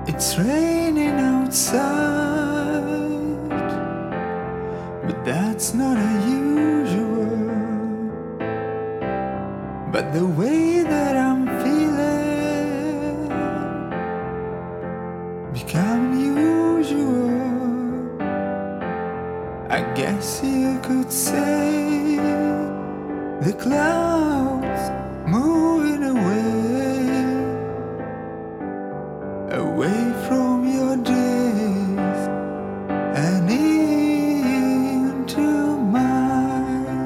It's raining outside, but that's not unusual. But the way that I'm feeling become unusual. I guess you could say the clouds moving away from your days and into mine.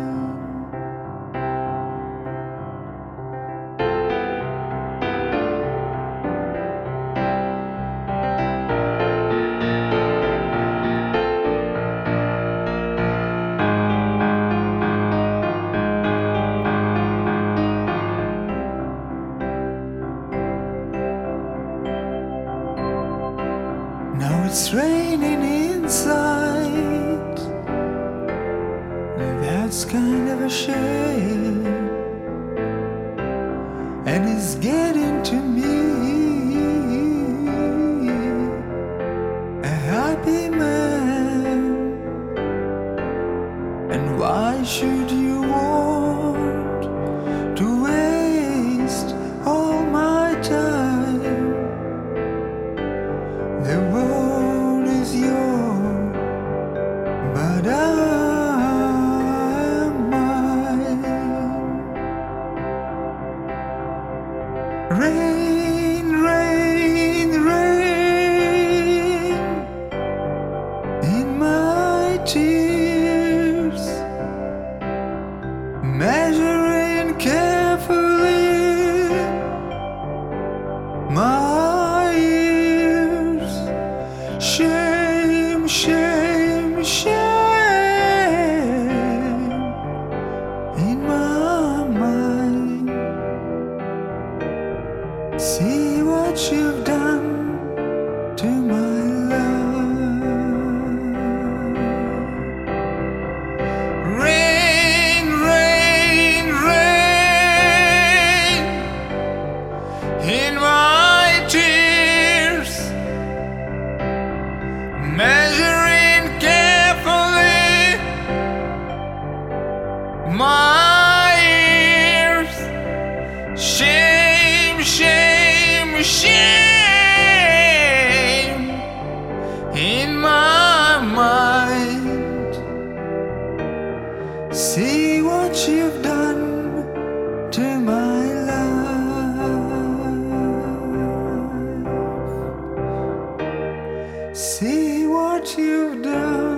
Now it's raining inside, that's kind of a shame, and it's getting to me, a happy man. And why should you want to waste all my time? The world is yours, but I'm mine. Rain, rain, rain in my tears, measuring carefully my ears. Shame, shame, shame in my mind. See what you've done to my love. Rain, rain, rain in my tears, measuring carefully my ears. Shame, shame, shame in my mind. See what you've done to my life. See what you've done.